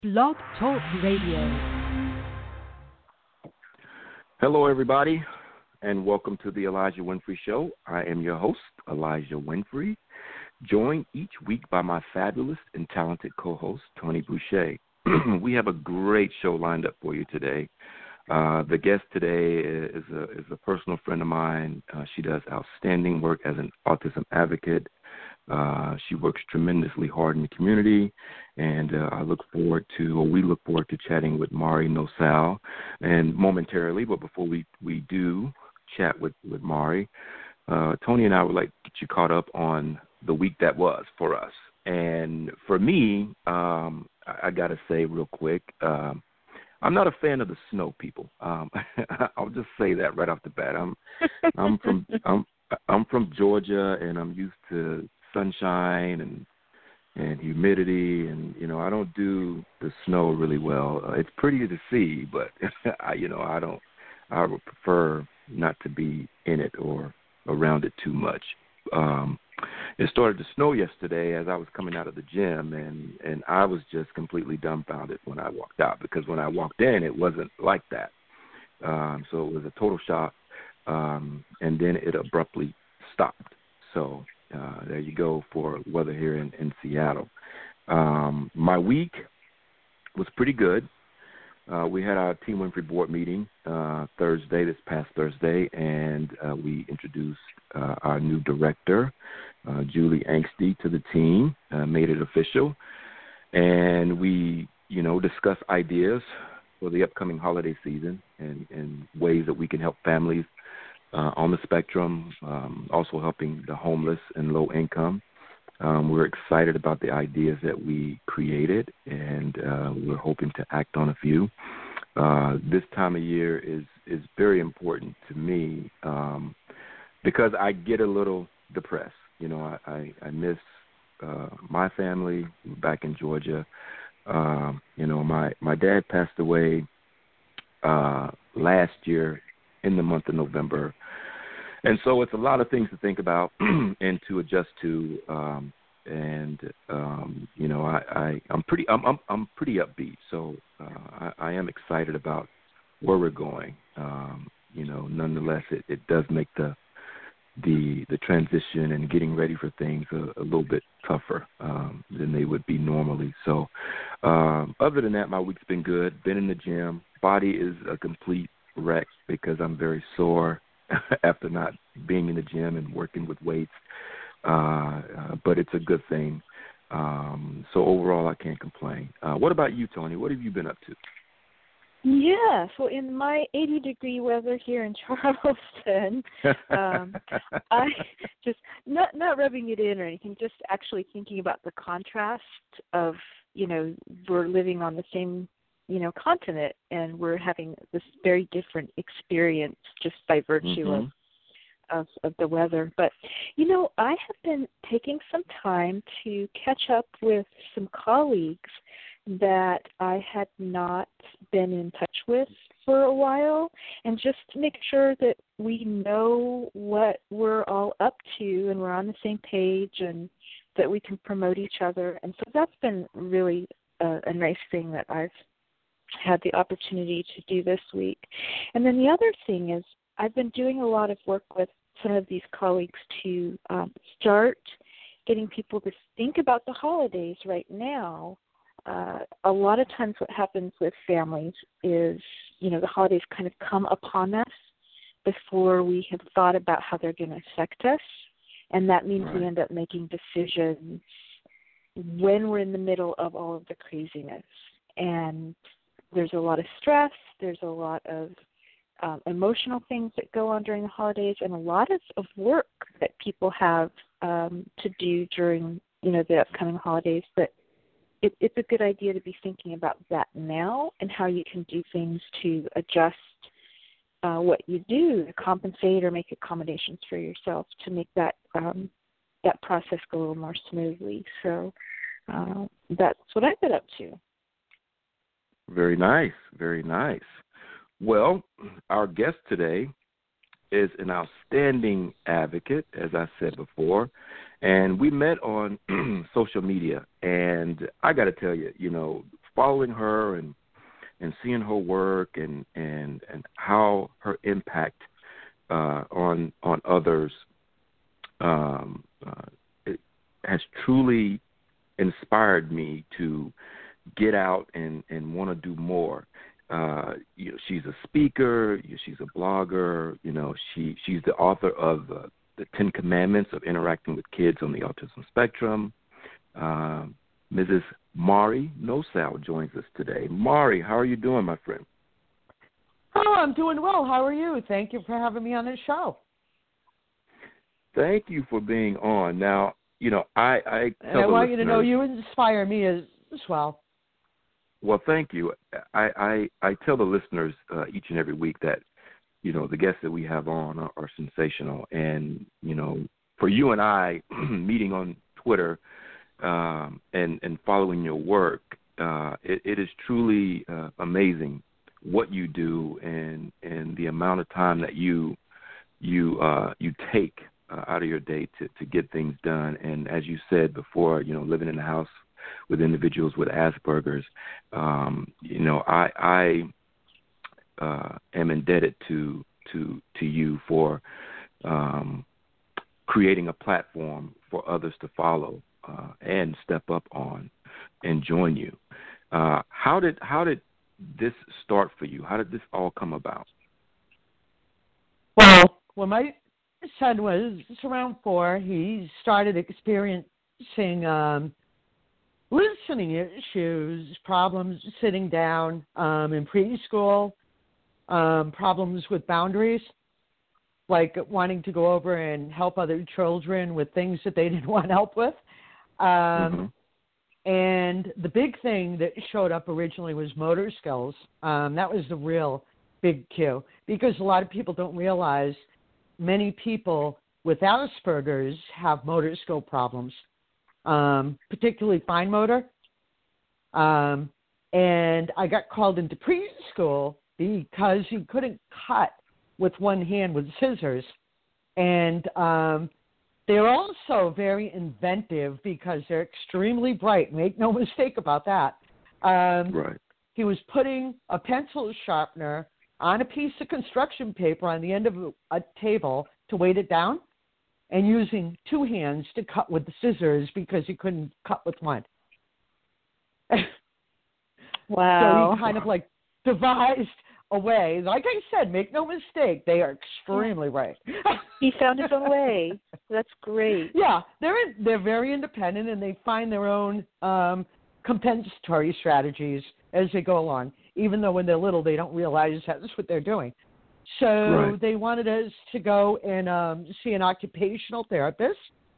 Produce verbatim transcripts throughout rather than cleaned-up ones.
Blog Talk Radio. Hello, everybody, and welcome to the Elijah Winfrey Show. I am your host, Elijah Winfrey, joined each week by my fabulous and talented co-host, Tony Boucher. We have a great show lined up for you today. Uh, the guest today is a, is a personal friend of mine. Uh, she does outstanding work as an autism advocate. Uh, she works tremendously hard in the community, and uh, I look forward to, or we look forward to chatting with Mari Nosal, and momentarily. But before we, we do chat with, with Mari, uh, Tony and I would like to get you caught up on the week that was for us. And for me, um, I, I got to say real quick, um, I'm not a fan of the snow, people. Um, I'll just say that right off the bat. I'm I'm from I'm I'm from Georgia, and I'm used to sunshine and and humidity, and you know I don't do the snow really well. Uh, it's pretty to see, but I, you know I don't. I would prefer not to be in it or around it too much. Um, it started to snow yesterday as I was coming out of the gym, and and I was just completely dumbfounded when I walked out, because when I walked in, it wasn't like that. Um, so it was a total shock, um, and then it abruptly stopped. So. Uh, there you go for weather here in, in Seattle. Um, my week was pretty good. Uh, we had our Team Winfrey board meeting uh, Thursday, this past Thursday, and uh, we introduced uh, our new director, uh, Julie Angsty, to the team, uh, made it official. And we, you know, discussed ideas for the upcoming holiday season and, and ways that we can help families Uh, on the spectrum, um, also helping the homeless and low income. Um, we're excited about the ideas that we created, and uh, we're hoping to act on a few. Uh, this time of year is, is very important to me um, because I get a little depressed. You know, I, I, I miss uh, my family back in Georgia. Um, you know, my, my dad passed away uh, last year in the month of November. And so it's a lot of things to think about and to adjust to. Um, and, um, you know, I, I, I'm pretty I'm, I'm, I'm pretty upbeat. So uh, I, I am excited about where we're going. Um, you know, nonetheless, it, it does make the, the the transition and getting ready for things a, a little bit tougher um, than they would be normally. So um, other than that, my week's been good. Been in the gym. Body is a complete wreck because I'm very sore after not being in the gym and working with weights, uh, uh, but it's a good thing. Um, so overall, I can't complain. Uh, what about you, Tony? What have you been up to? Yeah, so in my eighty-degree weather here in Charleston, um, I just not not rubbing it in or anything, just actually thinking about the contrast of, you know, we're living on the same you know, continent, and we're having this very different experience just by virtue mm-hmm. of, of of the weather. But, you know, I have been taking some time to catch up with some colleagues that I had not been in touch with for a while, and just to make sure that we know what we're all up to and we're on the same page and that we can promote each other. And so that's been really a, a nice thing that I've had the opportunity to do this week. And then the other thing is I've been doing a lot of work with some of these colleagues to um, start getting people to think about the holidays right now. Uh, a lot of times what happens with families is, you know, the holidays kind of come upon us before we have thought about how they're going to affect us. And that means right. we end up making decisions when we're in the middle of all of the craziness. And there's a lot of stress, there's a lot of um, emotional things that go on during the holidays, and a lot of, of work that people have um, to do during, you know, the upcoming holidays. But it, it's a good idea to be thinking about that now and how you can do things to adjust uh, what you do to compensate or make accommodations for yourself to make that um, that process go a little more smoothly. So uh, that's what I've been up to. Very nice, very nice. Well, our guest today is an outstanding advocate, as I said before, and we met on social media. And I got to tell you, you know, following her and and seeing her work and and, and how her impact uh, on on others um, uh, it has truly inspired me to get out and, and want to do more. Uh, you know, she's a speaker. She's a blogger. You know, she she's the author of uh, the Ten Commandments of Interacting with Kids on the Autism Spectrum. Uh, Missus Mari Nosal joins us today. Mari, how are you doing, my friend? Oh, I'm doing well. How are you? Thank you for having me on the show. Thank you for being on. Now, you know, I I and I want you to know you inspire me as, as well. Well, thank you. I, I, I tell the listeners uh, each and every week that, you know, the guests that we have on are, are sensational. And, you know, for you and I, meeting on Twitter um, and, and following your work, uh, it, it is truly uh, amazing what you do and, and the amount of time that you you uh, you take uh, out of your day to, to get things done. And as you said before, you know, living in the house with individuals with Asperger's, um, you know, I, I uh, am indebted to to to you for um, creating a platform for others to follow uh, and step up on and join you. Uh, how did how did this start for you? How did this all come about? Well, when my son was around four, he started experiencing um, listening issues, problems sitting down um, in preschool, um, problems with boundaries, like wanting to go over and help other children with things that they didn't want help with. Um, mm-hmm. And the big thing that showed up originally was motor skills. Um, that was the real big cue, because a lot of people don't realize many people with Asperger's have motor skill problems, um, particularly fine motor. Um, and I got called into preschool because you couldn't cut with one hand with scissors. And um, they're also very inventive because they're extremely bright. Make no mistake about that. Um, right. He was putting a pencil sharpener on a piece of construction paper on the end of a, a table to weight it down, and using two hands to cut with the scissors because he couldn't cut with one. Wow. So he kind of like devised a way. Like I said, make no mistake, they are extremely right. He found his own way. That's great. Yeah, they're they're very independent, and they find their own um, compensatory strategies as they go along. Even though when they're little, they don't realize that's what they're doing. So right. They wanted us to go and um, see an occupational therapist,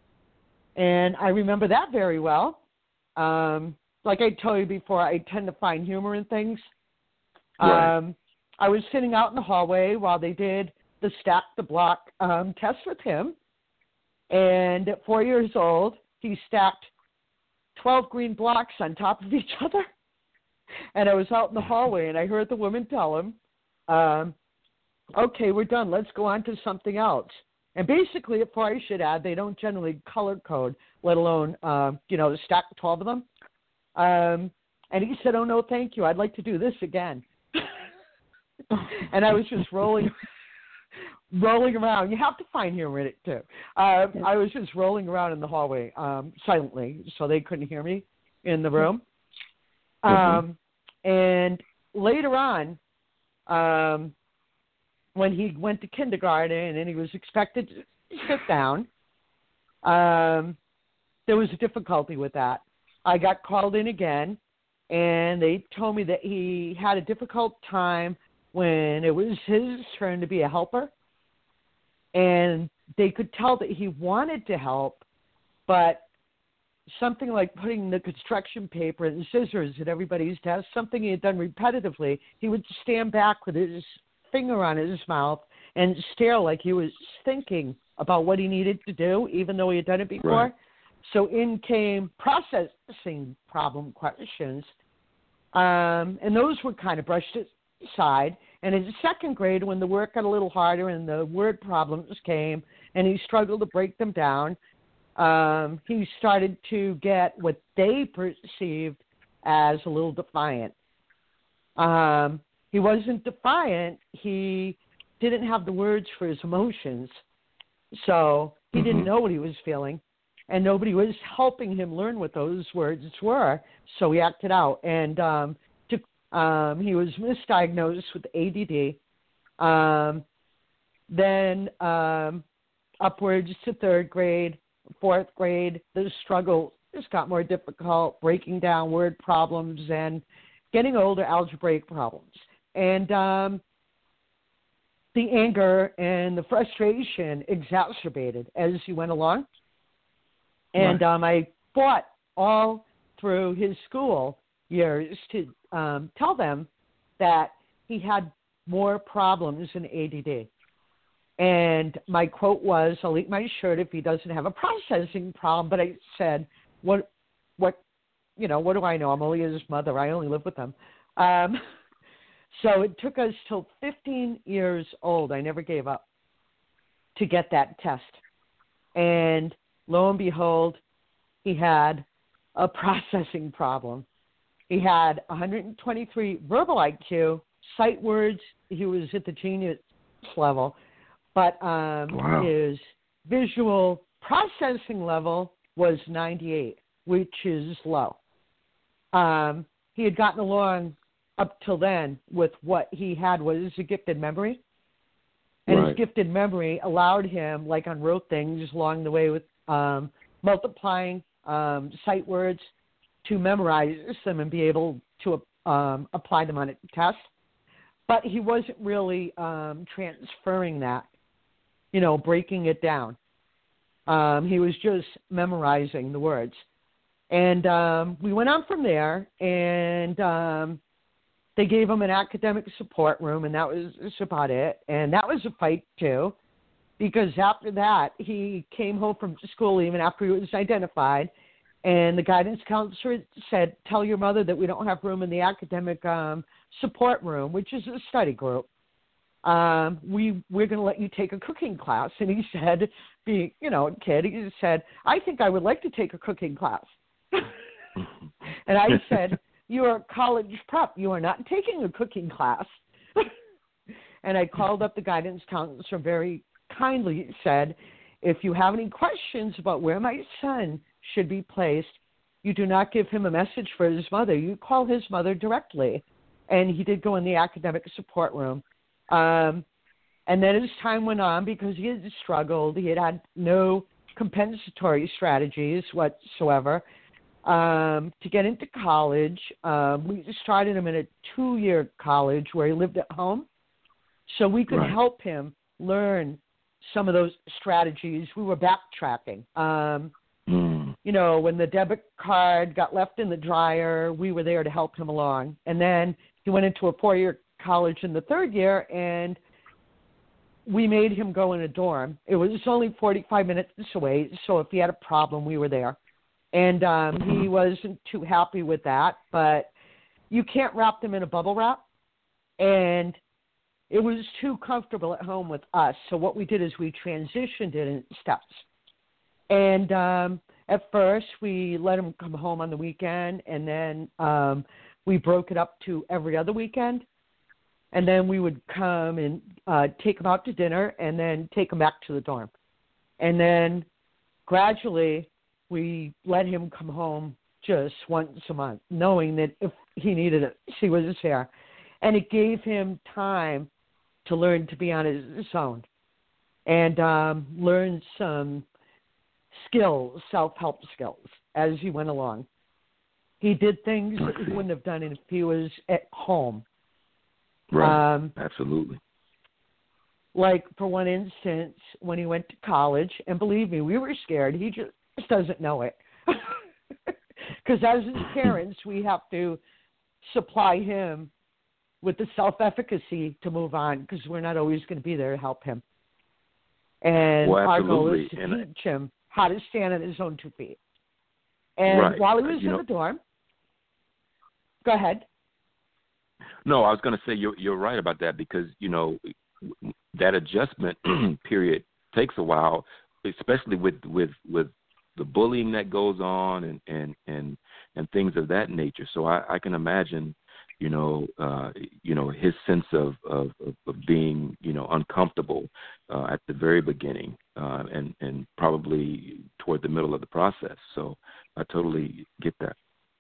and I remember that very well. Um, like I told you before, I tend to find humor in things. Right. Um, I was sitting out in the hallway while they did the stack the block um, test with him, and at four years old, he stacked twelve green blocks on top of each other. And I was out in the hallway, and I heard the woman tell him, um, okay, we're done. Let's go on to something else. And basically, if I should add, they don't generally color code, let alone, uh, you know, stack twelve of them. Um, and he said, oh, no, thank you. I'd like to do this again. And I was just rolling rolling around. You have to find humor in it, too. Uh, I was just rolling around in the hallway um, silently, so they couldn't hear me in the room. Mm-hmm. Um, and later on, um, when he went to kindergarten and he was expected to sit down, um, there was a difficulty with that. I got called in again, and they told me that he had a difficult time when it was his turn to be a helper. And they could tell that he wanted to help, but something like putting the construction paper and scissors at everybody's desk, something he had done repetitively, he would stand back with his finger on his mouth and stare like he was thinking about what he needed to do, even though he had done it before. Right. So in came processing problem questions, um, and those were kind of brushed aside. And in second grade, when the work got a little harder and the word problems came, and he struggled to break them down, Um, he started to get what they perceived as a little defiant. Um, he wasn't defiant. He didn't have the words for his emotions. So he mm-hmm. didn't know what he was feeling. And nobody was helping him learn what those words were. So he acted out. And um, to, um, he was misdiagnosed with A D D. Um, then um, upwards to third grade, fourth grade, the struggle just got more difficult, breaking down word problems and getting older, algebraic problems. And um, the anger and the frustration exacerbated as he went along. And right. um, I fought all through his school years to um, tell them that he had more problems than A D D. And my quote was, "I'll eat my shirt if he doesn't have a processing problem." But I said, what, what, you know, what do I know? I'm only his mother. I only live with him. Um, so it took us till fifteen years old. I never gave up to get that test. And lo and behold, he had a processing problem. He had one hundred twenty-three verbal I Q, sight words. He was at the genius level. But um, wow. his visual processing level was ninety-eight, which is low. Um, he had gotten along up till then with what he had was a gifted memory. And right. his gifted memory allowed him, like on rote things along the way with um, multiplying um, sight words, to memorize them and be able to um, apply them on a test. But he wasn't really um, transferring that, you know, breaking it down. Um, he was just memorizing the words. And um, we went on from there, and um, they gave him an academic support room, and that was about it. And that was a fight, too, because after that, he came home from school even after he was identified, and the guidance counselor said, "Tell your mother that we don't have room in the academic um, support room," which is a study group. Um, we, we're going to let you take a cooking class. And he said, being, you know, a kid, he said, "I think I would like to take a cooking class." And I said, "You're a college prep. You are not taking a cooking class." And I called up the guidance counselor, very kindly said, "If you have any questions about where my son should be placed, you do not give him a message for his mother. You call his mother directly." And he did go in the academic support room. Um, and then as time went on, because he had struggled, he had had no compensatory strategies whatsoever um, to get into college. Um, we started him in a two-year college where he lived at home, so we could right. help him learn some of those strategies. We were backtracking. Um, mm. You know, when the debit card got left in the dryer, we were there to help him along. And then he went into a four-year college in the third year, and we made him go in a dorm. It was only forty-five minutes away, so if he had a problem, we were there. And um, he wasn't too happy with that, but you can't wrap them in a bubble wrap. And it was too comfortable at home with us. So what we did is we transitioned it in steps. And um, at first, we let him come home on the weekend, and then um, we broke it up to every other weekend. And then we would come and uh, take him out to dinner and then take him back to the dorm. And then gradually we let him come home just once a month, knowing that if he needed it, she was there. And it gave him time to learn to be on his own and um, learn some skills, self-help skills, as he went along. He did things that he wouldn't have done if he was at home. Right, um, absolutely. Like, for one instance, when he went to college, and believe me, we were scared. He just doesn't know it. Because as his parents, we have to supply him with the self-efficacy to move on, because we're not always going to be there to help him. And well, our goal is to and teach him how to stand on his own two feet. And right. while he was you in know, the dorm, go ahead. No, I was going to say you're you're right about that, because you know that adjustment period takes a while, especially with with with the bullying that goes on, and and and and things of that nature. So I, I can imagine, you know, uh, you know, his sense of, of, of being, you know, uncomfortable uh, at the very beginning uh, and, and probably toward the middle of the process. So I totally get that.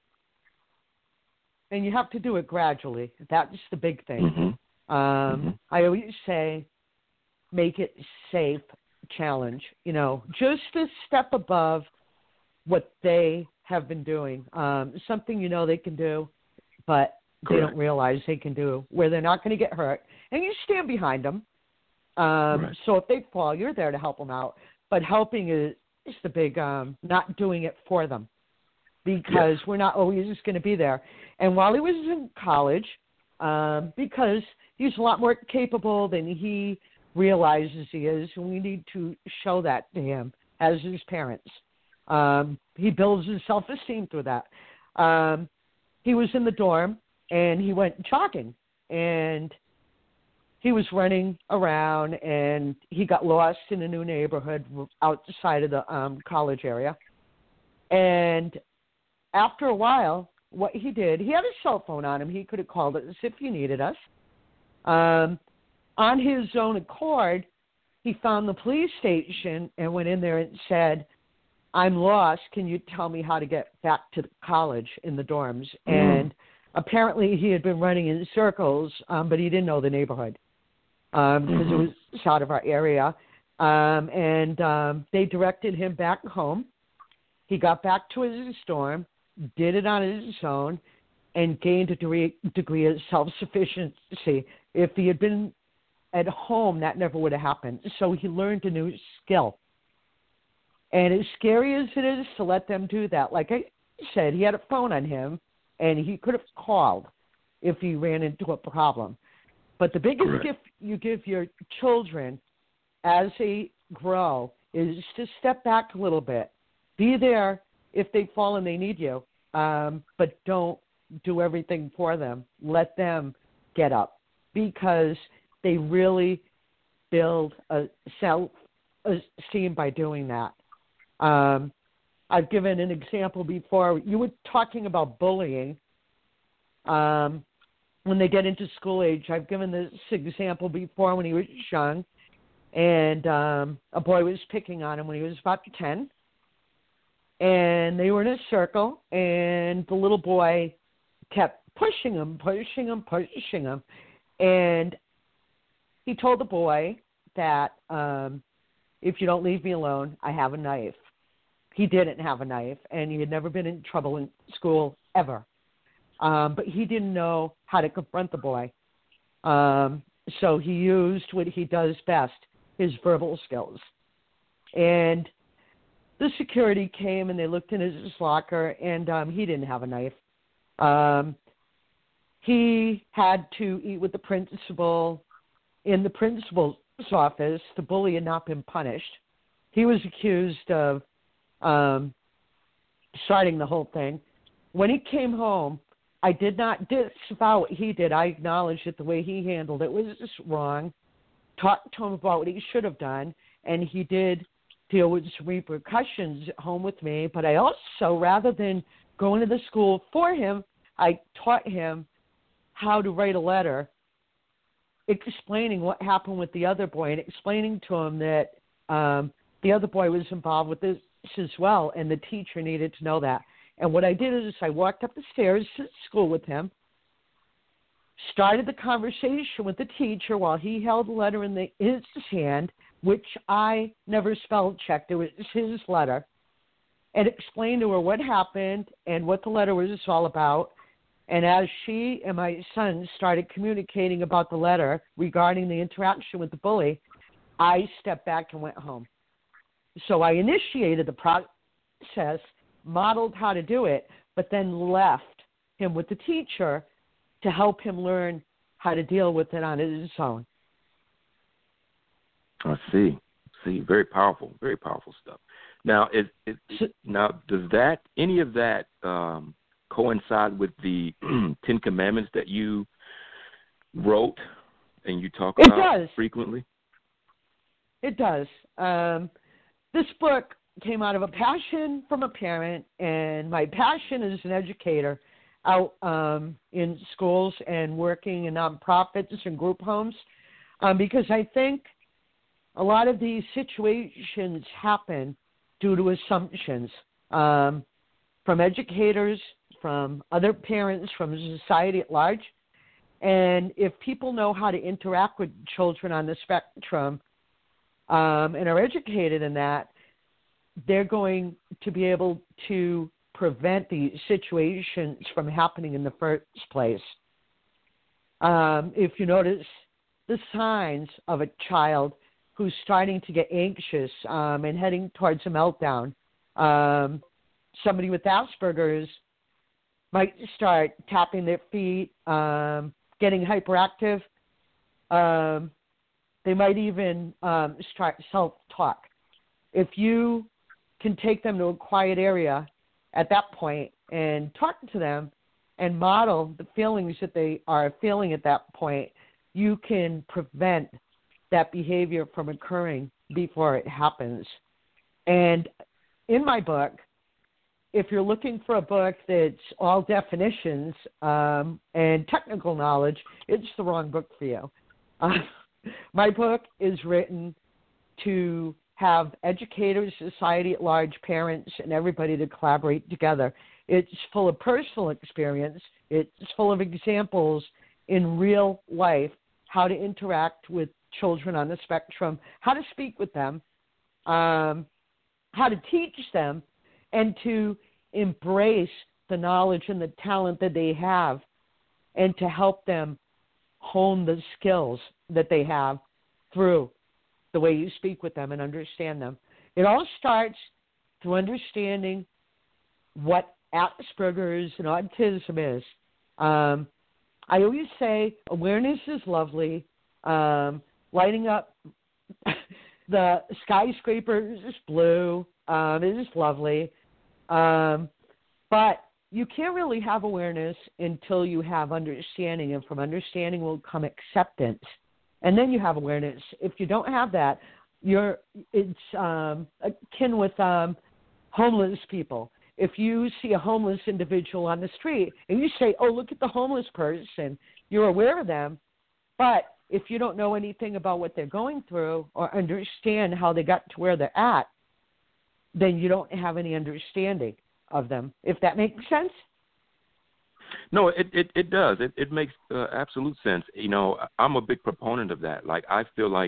And you have to do it gradually. That's the big thing. Mm-hmm. Um, mm-hmm. I always say, make it safe challenge, you know, just a step above what they have been doing. Um, something you know they can do, but they Correct. don't realize they can do, where they're not going to get hurt. And you stand behind them. Um, right. So if they fall, you're there to help them out. But helping is, is the big, um, not doing it for them, because yes. we're not always just going to be there. And while he was in college, um, because he's a lot more capable than he realizes he is, and we need to show that to him as his parents. Um, he builds his self-esteem through that. Um, he was in the dorm, and he went jogging, and he was running around, and he got lost in a new neighborhood outside of the um, college area. And after a while, what he did, he had a cell phone on him. He could have called us if he needed us. Um, on his own accord, he found the police station and went in there and said, I'm lost. Can you tell me how to get back to college in the dorms? Mm. And apparently he had been running in circles, um, but he didn't know the neighborhood because um, mm-hmm. it was out of our area. Um, and um, they directed him back home. He got back to his dorm, did it on his own, and gained a degree, degree of self-sufficiency. If he had been at home, that never would have happened. So he learned a new skill. And as scary as it is to let them do that, like I said, he had a phone on him, and he could have called if he ran into a problem. But the biggest Correct. gift you give your children as they grow is to step back a little bit. Be there if they fall and they need you, um, but don't do everything for them. Let them get up, because they really build a self-esteem by doing that. Um, I've given an example before. You were talking about bullying. Um, when they get into school age, I've given this example before when he was young, and um, a boy was picking on him when he was about ten. And they were in a circle, and the little boy kept pushing him, pushing him, pushing him. And he told the boy that um, if you don't leave me alone, I have a knife. He didn't have a knife, and he had never been in trouble in school ever. Um, but he didn't know how to confront the boy. Um, so he used what he does best, his verbal skills. And the security came, and they looked in his locker, and um, he didn't have a knife. Um, he had to eat with the principal in the principal's office. The bully had not been punished. He was accused of um, starting the whole thing. When he came home, I did not disavow what he did. I acknowledged that the way he handled it was just wrong. Talked to him about what he should have done, and he did deal with some repercussions at home with me. But I also, rather than going to the school for him, I taught him how to write a letter explaining what happened with the other boy and explaining to him that um, the other boy was involved with this as well, and the teacher needed to know that. And what I did is I walked up the stairs to school with him, started the conversation with the teacher while he held the letter in the, his hand, which I never spell checked. It was his letter, and explained to her what happened and what the letter was all about. And as she and my son started communicating about the letter regarding the interaction with the bully, I stepped back and went home. So I initiated the process, modeled how to do it, but then left him with the teacher to help him learn how to deal with it on his own. I see. See, very powerful, very powerful stuff. Now, is, is, So, now does that any of that um, coincide with the Ten Commandments that you wrote and you talk it about does. frequently? It does. Um, this book came out of a passion from a parent, and my passion as an educator out um, in schools and working in nonprofits and group homes, um, because I think a lot of these situations happen due to assumptions um, from educators, from other parents, from society at large. And if people know how to interact with children on the spectrum um, and are educated in that, they're going to be able to prevent these situations from happening in the first place. Um, if you notice the signs of a child who's starting to get anxious um, and heading towards a meltdown, um, somebody with Asperger's might start tapping their feet, um, getting hyperactive. Um, they might even um, start self-talk. If you can take them to a quiet area at that point and talk to them and model the feelings that they are feeling at that point, you can prevent that behavior from occurring before it happens. And in my book, if you're looking for a book that's all definitions um, and technical knowledge, it's the wrong book for you. Uh, my book is written to have educators, society at large, parents, and everybody to collaborate together. It's full of personal experience. It's full of examples in real life, how to interact with children on the spectrum, how to speak with them, um, how to teach them, and to embrace the knowledge and the talent that they have, and to help them hone the skills that they have through the way you speak with them and understand them. It all starts through understanding what Asperger's and autism is. Um, I always say awareness is lovely. Um, lighting up the skyscrapers is blue. Um, it is lovely. Um, but you can't really have awareness until you have understanding, and from understanding will come acceptance. And then you have awareness. If you don't have that, you're it's um, akin with um, homeless people. If you see a homeless individual on the street and you say, oh, look at the homeless person, you're aware of them. But if you don't know anything about what they're going through or understand how they got to where they're at, then you don't have any understanding of them, if that makes sense. No, it, it, it does. It, it makes uh, absolute sense. You know, I'm a big proponent of that. Like, I feel like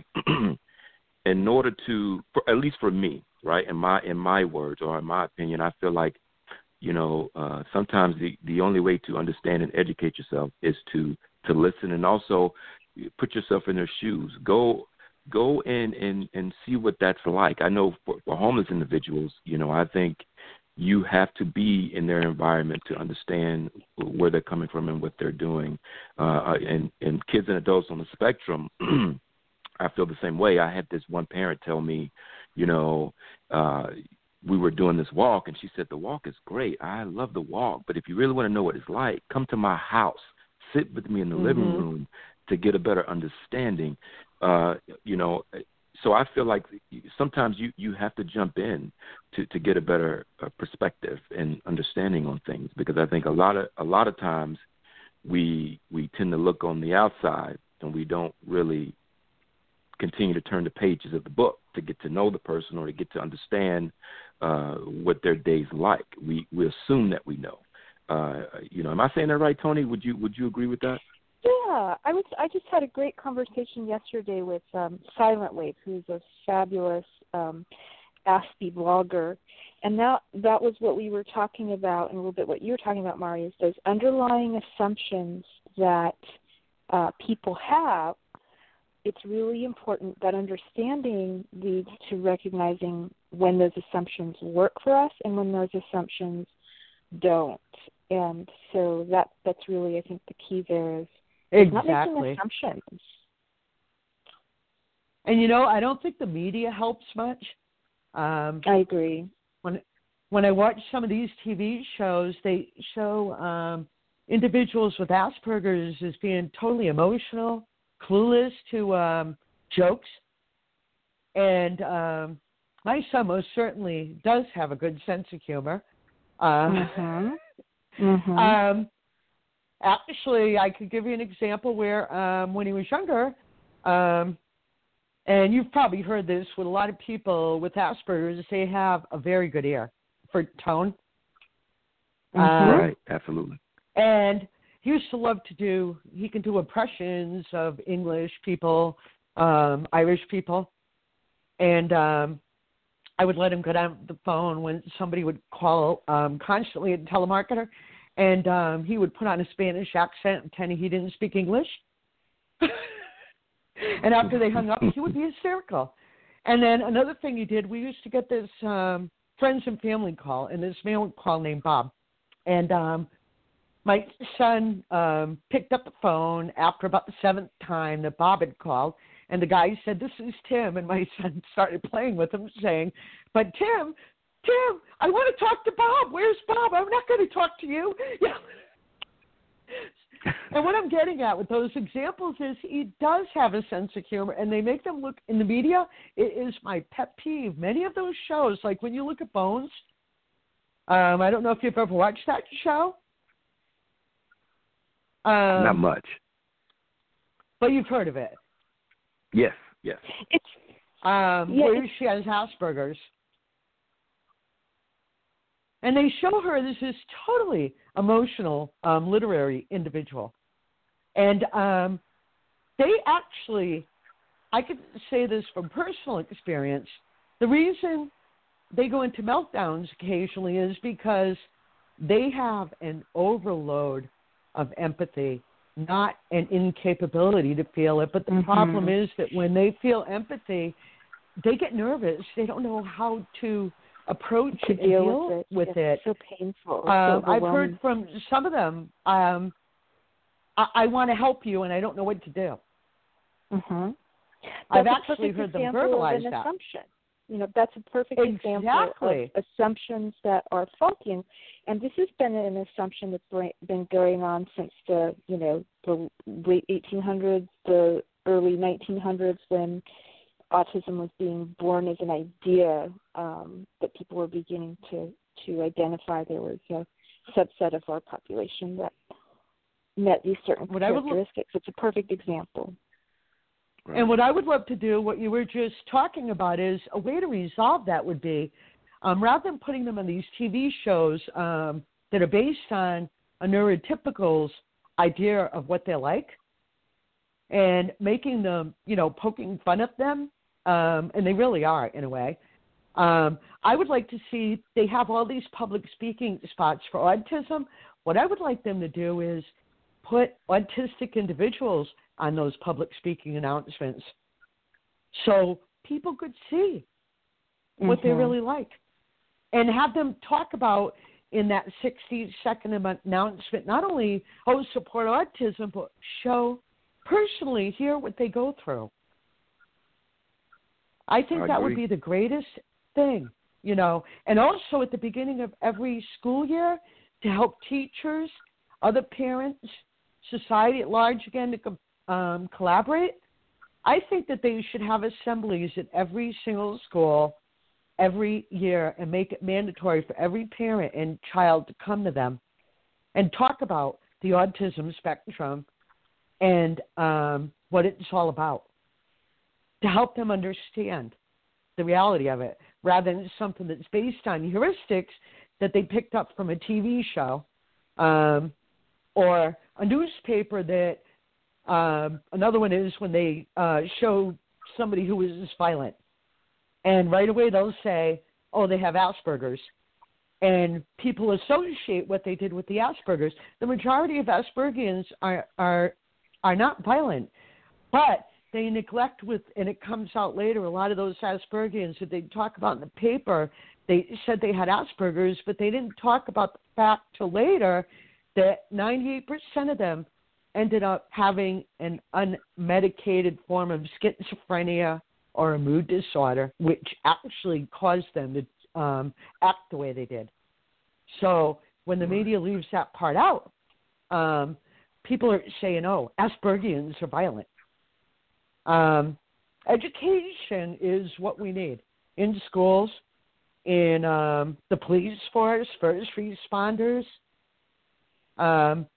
in order to, for, at least for me, right, in my in my words or in my opinion, I feel like, you know, uh, sometimes the, the only way to understand and educate yourself is to, to listen and also put yourself in their shoes. Go go in and, and see what that's like. I know for, for homeless individuals, you know, I think you have to be in their environment to understand where they're coming from and what they're doing. Uh, and, and kids and adults on the spectrum, I feel the same way. I had this one parent tell me, you know, uh, we were doing this walk, and she said, the walk is great. I love the walk, but if you really want to know what it's like, come to my house. Sit with me in the mm-hmm. living room to get a better understanding. Uh, you know, so I feel like sometimes you, you have to jump in to, to get a better uh, perspective and understanding on things, because I think a lot of a lot of times we we tend to look on the outside and we don't really continue to turn the pages of the book to get to know the person or to get to understand uh, what their day's like. We we assume that we know. Uh, you know, am I saying that right, Tony? Would you would you agree with that? Yeah, I was. I just had a great conversation yesterday with um, Silent Wave, who's a fabulous um, Aspie blogger, and that that was what we were talking about, and a little bit what you were talking about, Mari, is those underlying assumptions that uh, people have. It's really important that understanding leads to recognizing when those assumptions work for us and when those assumptions don't. And so that that's really, I think, the key there is exactly. not making assumptions. And, you know, I don't think the media helps much. Um, I agree. When when I watch some of these T V shows, they show um, individuals with Asperger's as being totally emotional, clueless to um, jokes. And um, my son most certainly does have a good sense of humor. Uh, mhm. Mhm. Um, actually, I could give you an example where um, when he was younger, um, and you've probably heard this with a lot of people with Asperger's, they have a very good ear for tone. Mhm. Um, Right, absolutely. And he used to love to do, he can do impressions of English people, um, Irish people. And um, I would let him get on the phone when somebody would call um, constantly, a telemarketer, and um, he would put on a Spanish accent and pretend he didn't speak English. And after they hung up, he would be hysterical. And then another thing he did, we used to get this um, friends and family call, and this man would call named Bob. And um, my son um, picked up the phone after about the seventh time that Bob had called, and the guy said, "This is Tim." And my son started playing with him, saying, "But Tim, Tim, I want to talk to Bob. Where's Bob? I'm not going to talk to you." You know? And what I'm getting at with those examples is he does have a sense of humor, and they make them look, in the media, it is my pet peeve. Many of those shows, like when you look at Bones, um, I don't know if you've ever watched that show. Um, Not much. But you've heard of it. Yes, yes. It's Um, Yeah, where she has Asperger's. And they show her this is totally emotional, um, literary individual. And um, they actually, I could say this from personal experience, the reason they go into meltdowns occasionally is because they have an overload of empathy, not an incapability to feel it. But the Mhm. problem is that when they feel empathy, they get nervous. They don't know how to approach to and deal deal with it. with It's it. so painful. It's Um, so I've heard overwhelming. from some of them, um, I, I want to help you and I don't know what to do. Mhm. I've That's a actually perfect heard them example of verbalize an that. assumption. You know, that's a perfect example Exactly. of assumptions that are faulty. And, and this has been an assumption that's been been going on since the, you know, the late eighteen hundreds, the early nineteen hundreds, when autism was being born as an idea, um, that people were beginning to, to identify there was a subset of our population that met these certain What I would look- characteristics. It's a perfect example. Right. And what I would love to do, what you were just talking about, is a way to resolve that would be, um, rather than putting them on these T V shows um, that are based on a neurotypical's idea of what they're like, and making them, you know, poking fun at them, um, and they really are in a way. Um, I would like to see, they have all these public speaking spots for autism. What I would like them to do is put autistic individuals on those public speaking announcements so people could see what Mm-hmm. they really like, and have them talk about in that sixty second announcement not only, oh, support autism, but show personally, hear what they go through. I think I that would agree. be the greatest thing, you know. And also at the beginning of every school year, to help teachers, other parents, society at large, again, to um, collaborate, I think that they should have assemblies at every single school every year and make it mandatory for every parent and child to come to them and talk about the autism spectrum and um, what it's all about, to help them understand the reality of it, rather than something that's based on heuristics that they picked up from a T V show um, or a newspaper that um, another one is when they uh, show somebody who is violent. And right away they'll say, oh, they have Asperger's. And people associate what they did with the Asperger's. The majority of Aspergians are are are not violent, but they neglect with, and it comes out later, a lot of those Aspergians that they talk about in the paper, they said they had Asperger's, but they didn't talk about the fact till later that ninety-eight percent of them ended up having an unmedicated form of schizophrenia or a mood disorder, which actually caused them to um, act the way they did. So when the media leaves that part out, um, people are saying, oh, Aspergians are violent. Um, education is what we need. in schools, in um, the police force, first responders. Um,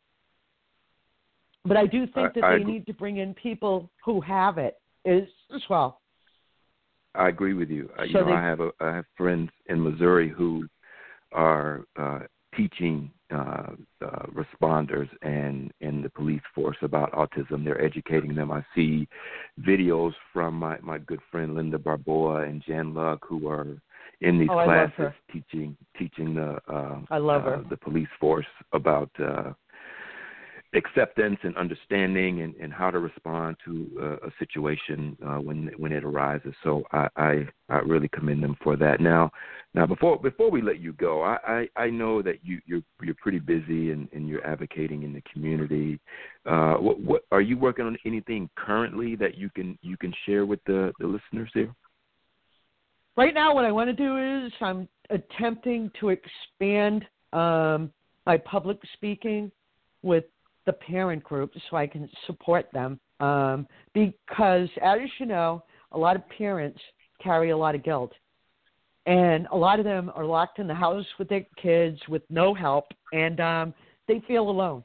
but I do think I, that I they agree. need to bring in people who have it as, as well. I agree with you. Uh, you So know, they- I have a, I have friends in Missouri who are uh, teaching uh, uh, responders and in the police force about autism. They're educating them. I see videos from my, my good friend Linda Barboa and Jan Luck who are in these Oh, I love classes her. teaching teaching the uh, I love uh, her. the police force about uh, acceptance and understanding and, and how to respond to uh, a situation uh, when when it arises. So I, I I really commend them for that. Now now before before we let you go, I, I, I know that you you're you're pretty busy and, and you're advocating in the community. Uh, what what are you working on anything currently that you can you can share with the, the listeners here? Right now, what I want to do is I'm attempting to expand um, my public speaking with the parent group so I can support them. Um, because, as you know, a lot of parents carry a lot of guilt. And a lot of them are locked in the house with their kids with no help, and um, they feel alone.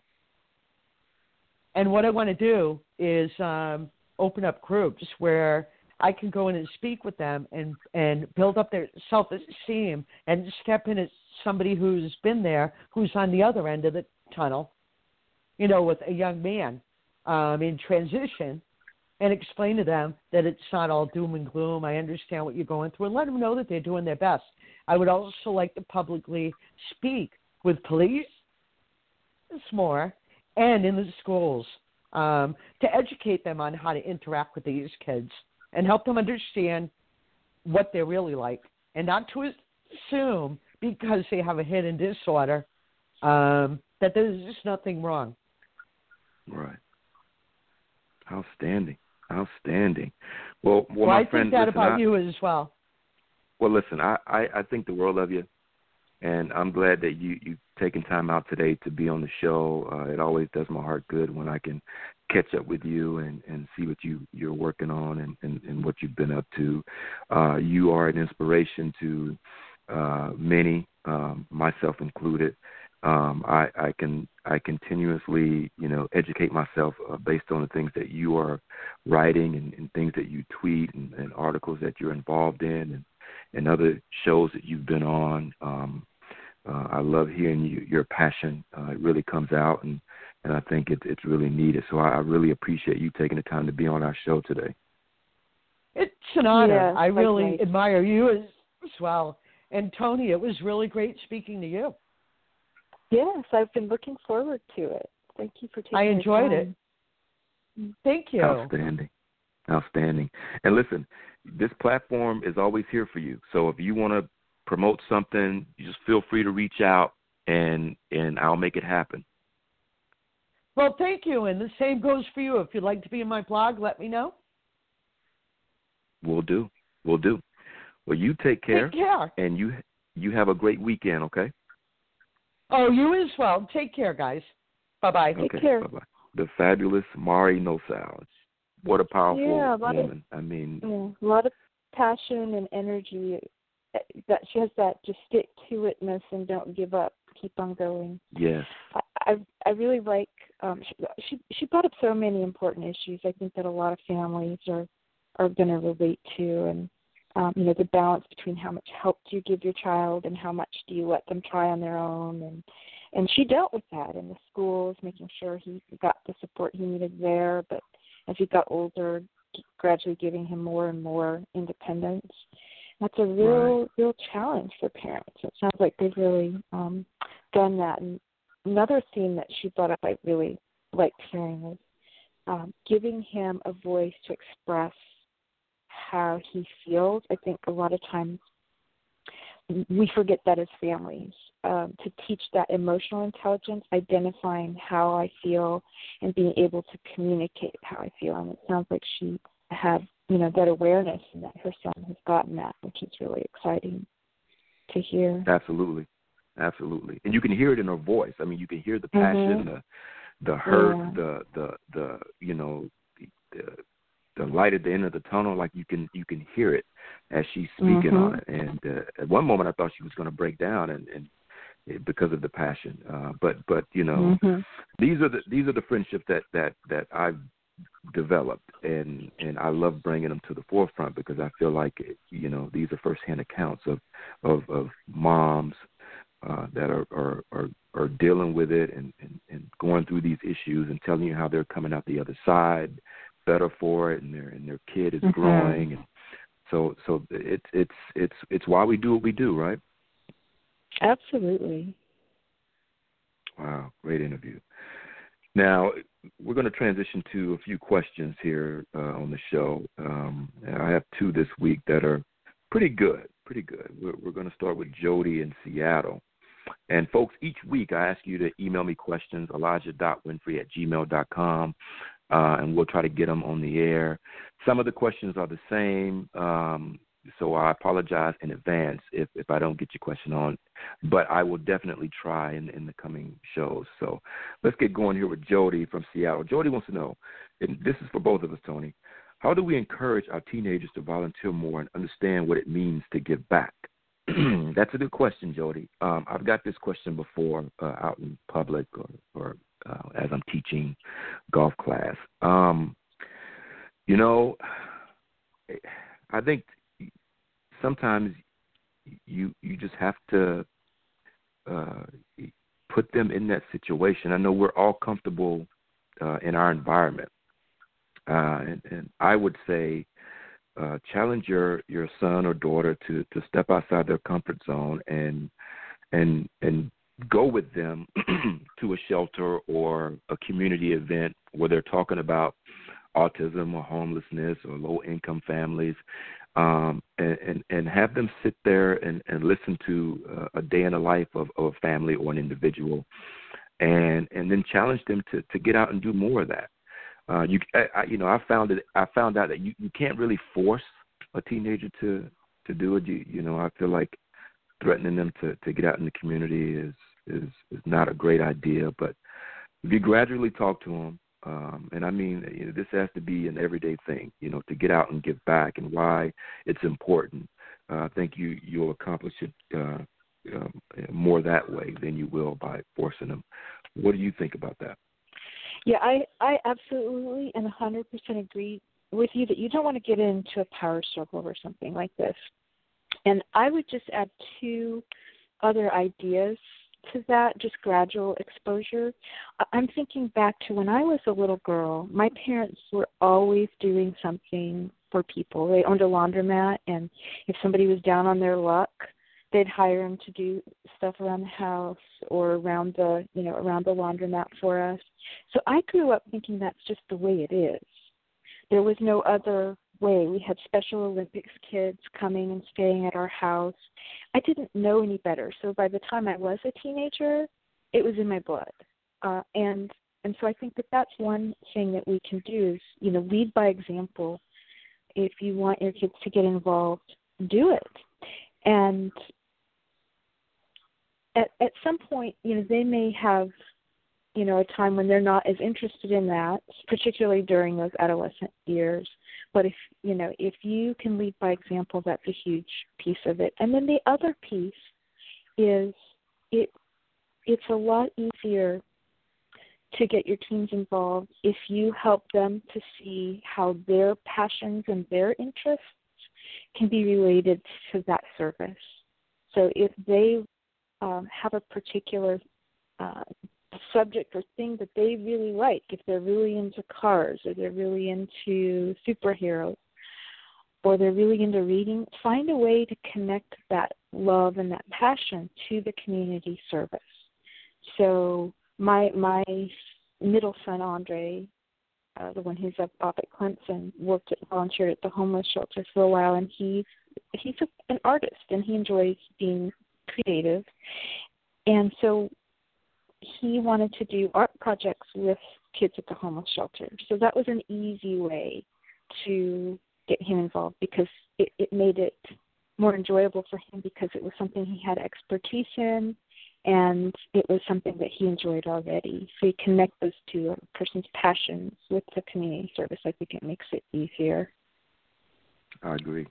And what I want to do is um, open up groups where I can go in and speak with them and, and build up their self-esteem and step in as somebody who's been there, who's on the other end of the tunnel, you know, with a young man um, in transition, and explain to them that it's not all doom and gloom. I understand what you're going through, and let them know that they're doing their best. I would also like to publicly speak with police, more, and in the schools um, to educate them on how to interact with these kids and help them understand what they're really like, and not to assume because they have a hidden disorder um, that there's just nothing wrong. Right. Outstanding. Outstanding. Well, well, well my I friend, think that listen, about I, you as well. Well, listen, I, I, I think the world of you, and I'm glad that you, you've taken time out today to be on the show. Uh, it always does my heart good when I can catch up with you and, and see what you, you're working on and, and, and what you've been up to. Uh, you are an inspiration to uh, many, um, myself included. Um, I, I can I continuously, you know, educate myself uh, based on the things that you are writing and, and things that you tweet and, and articles that you're involved in and, and other shows that you've been on. Um, uh, I love hearing you, your passion. Uh, it really comes out, and, and I think it, it's really needed. So I, I really appreciate you taking the time to be on our show today. It's an honor. Yeah, I really nice. admire you as, as well. And, Tony, it was really great speaking to you. Yes, I've been looking forward to it. Thank you for taking I enjoyed the it. time. Thank you. Outstanding. Outstanding. And listen, this platform is always here for you. So if you want to promote something, you just feel free to reach out, and and I'll make it happen. Well, thank you. And the same goes for you. If you'd like to be in my blog, let me know. We'll do. We'll do. Well, you take care. Take care. And you you have a great weekend, okay? Oh, you as well. Take care, guys. Bye-bye. Take Okay, care. bye-bye. The fabulous Mari Nosal. What a powerful Yeah, a lot woman. of, I mean, yeah, a lot of passion and energy. That she has that just stick to itness and don't give up. Keep on going. yes. I I, I really like. Um, she, she she brought up so many important issues. I think that a lot of families are are going to relate to, and um, you know, the balance between how much help do you give your child and how much do you let them try on their own, and and she dealt with that in the schools, making sure he got the support he needed there, but as he got older, gradually giving him more and more independence. That's a real, Right. real challenge for parents. It sounds like they've really um, done that. And another theme that she brought up I really liked hearing was um, giving him a voice to express how he feels. I think a lot of times we forget that as families, um, to teach that emotional intelligence, identifying how I feel and being able to communicate how I feel. And it sounds like she had, you know, that awareness and that her son has gotten that, which is really exciting to hear. Absolutely. Absolutely. And you can hear it in her voice. I mean, you can hear the passion, Mm-hmm. the the hurt, Yeah. the, the, the, you know, the, the light at the end of the tunnel. Like you can, you can hear it. as she's speaking mm-hmm. on it. And uh, at one moment, I thought she was going to break down, and, and because of the passion. Uh, but but you know, mm-hmm. these are the these are the friendships that that that I've developed, and and I love bringing them to the forefront because I feel like, you know, these are firsthand accounts of of, of moms uh, that are, are are are dealing with it and, and and going through these issues and telling you how they're coming out the other side better for it, and their and their kid is mm-hmm. growing, and so so it's it's it's it's why we do what we do, right? Absolutely. Wow, great interview. Now, we're going to transition to a few questions here uh, on the show. Um, I have two this week that are pretty good, pretty good. We're, we're going to start with Jody in Seattle. And, folks, each week I ask you to email me questions, elijah dot winfrey at gmail dot com, uh, and we'll try to get them on the air. Some of the questions are the same, um, so I apologize in advance if, if I don't get your question on, but I will definitely try in, in the coming shows. So let's get going here with Jody from Seattle. Jody wants to know, and this is for both of us, Tony, how do we encourage our teenagers to volunteer more and understand what it means to give back? That's a good question, Jody. Um, I've got this question before uh, out in public or, or uh, as I'm teaching golf class. Um, you know, I think sometimes you you just have to uh, put them in that situation. I know we're all comfortable uh, in our environment, uh, and, and I would say uh, challenge your, your son or daughter to, to step outside their comfort zone and and and go with them to a shelter or a community event where they're talking about autism or homelessness or low-income families. Um, and, and, and have them sit there and, and listen to uh, a day in the life of, of a family or an individual, and and then challenge them to, to get out and do more of that. Uh, you I, I, you know I found it I found out that you, you can't really force a teenager to, to do it. You you know I feel like threatening them to, to get out in the community is, is is not a great idea. But if you gradually talk to them. Um, and I mean, you know, this has to be an everyday thing, you know, to get out and give back and why it's important. Uh, I think you, you'll accomplish it uh, uh, more that way than you will by forcing them. What do you think about that? Yeah, I, I absolutely and one hundred percent agree with you that you don't want to get into a power struggle or something like this. And I would just add two other ideas to that, just gradual exposure. I'm thinking back to when I was a little girl. My parents were always doing something for people. They owned a laundromat, and if somebody was down on their luck, they'd hire them to do stuff around the house or around the, you know, around the laundromat for us. So I grew up thinking that's just the way it is. There was no other way. We had Special Olympics kids coming and staying at our house. I didn't know any better. So by the time I was a teenager, it was in my blood. Uh, and and so I think that that's one thing that we can do is, you know, lead by example. If you want your kids to get involved, do it. And at at some point, you know, they may have, you know, a time when they're not as interested in that, particularly during those adolescent years. But if, you know, if you can lead by example, that's a huge piece of it. And then the other piece is it it's a lot easier to get your teens involved if you help them to see how their passions and their interests can be related to that service. So if they um, have a particular uh, subject or thing that they really like, if they're really into cars or they're really into superheroes or they're really into reading, find a way to connect that love and that passion to the community service. So my my middle son, Andre, uh, the one who's up, up at Clemson, worked at, volunteered at the homeless shelter for a while, and he's, he's a, an artist, and he enjoys being creative. And so he wanted to do art projects with kids at the homeless shelter. So that was an easy way to get him involved because it, it made it more enjoyable for him because it was something he had expertise in and it was something that he enjoyed already. So you connect those two, a person's passions with the community service. I think it makes it easier. I agree.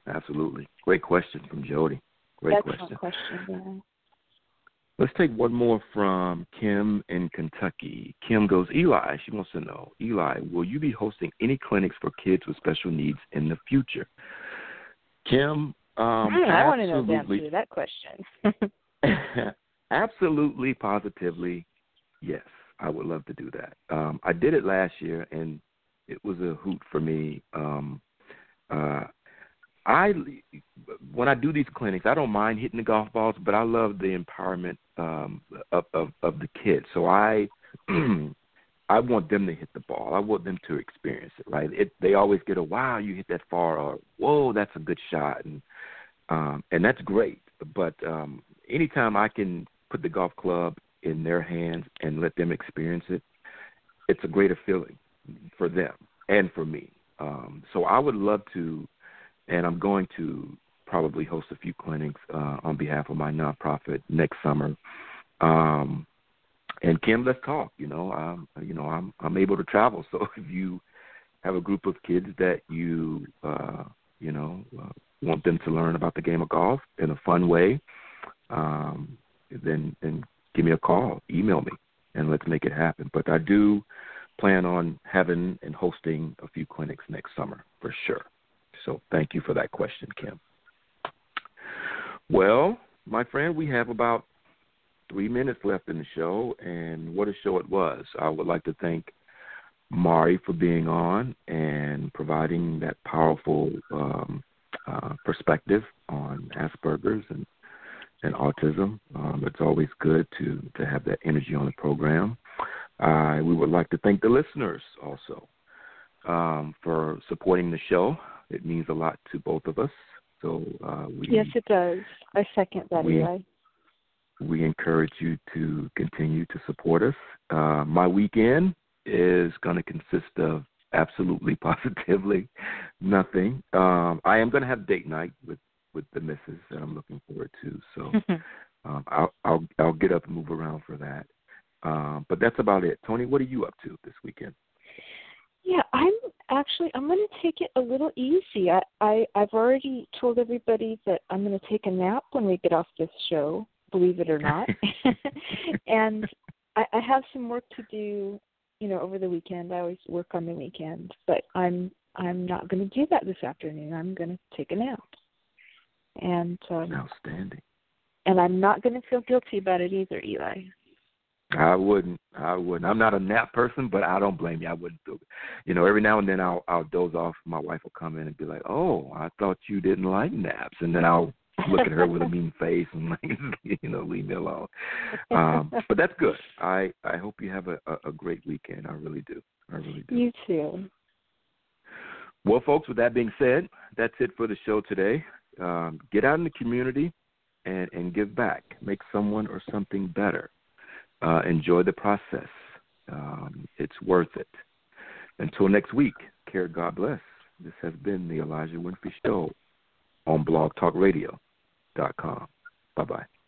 Absolutely. Great question from Jody. Great Excellent question. question, yeah. Let's take one more from Kim in Kentucky. Kim goes, Eli, she wants to know, Eli, will you be hosting any clinics for kids with special needs in the future? Kim, um, mm, I want to know the absolutely. answer to that question. Absolutely, positively, yes, I would love to do that. Um, I did it last year, and it was a hoot for me. Um, uh, I when I do these clinics, I don't mind hitting the golf balls, but I love the empowerment um, of, of of the kids. So I I want them to hit the ball. I want them to experience it. Right? It, they always get a wow, you hit that far, or whoa, that's a good shot, and um, and that's great. But um, anytime I can put the golf club in their hands and let them experience it, it's a greater feeling for them and for me. Um, so I would love to. And I'm going to probably host a few clinics uh, on behalf of my nonprofit next summer. Um, and Kim, let's talk. You know, um, you know, I'm I'm able to travel. So if you have a group of kids that you uh, you know uh, want them to learn about the game of golf in a fun way, um, then then give me a call, email me, and let's make it happen. But I do plan on having and hosting a few clinics next summer for sure. So thank you for that question, Kim. Well, my friend, we have about three minutes left in the show, and what a show it was. I would like to thank Mari for being on and providing that powerful um, uh, perspective on Asperger's and, and autism. Um, it's always good to, to have that energy on the program. Uh, we would like to thank the listeners also um, for supporting the show. It means a lot to both of us. So uh, we, yes, it does. I second that, we, Eli. We encourage you to continue to support us. Uh, my weekend is going to consist of absolutely, positively nothing. Um, I am going to have date night with, with the missus that I'm looking forward to. So um, I'll, I'll I'll get up and move around for that. Um, but that's about it. Tony, what are you up to this weekend? Yeah, I'm actually, I'm going to take it a little easy. I, I, I've already told everybody that I'm going to take a nap when we get off this show, believe it or not. And I, I have some work to do, you know, over the weekend. I always work on the weekend, but I'm I'm not going to do that this afternoon. I'm going to take a nap. And um, outstanding. And I'm not going to feel guilty about it either, Eli. I wouldn't. I wouldn't. I'm not a nap person, but I don't blame you. I wouldn't do it. You know, every now and then I'll I'll doze off. My wife will come in and be like, "Oh, I thought you didn't like naps," and then I'll look at her with a mean face and like, you know, leave me alone. Um, but that's good. I I hope you have a, a, a great weekend. I really do. I really do. You too. Well, folks, with that being said, that's it for the show today. Um, get out in the community and and give back. Make someone or something better. Uh, enjoy the process. Um, it's worth it. Until next week, care, God bless. This has been the Elijah Winfrey Show on blog talk radio dot com. Bye-bye.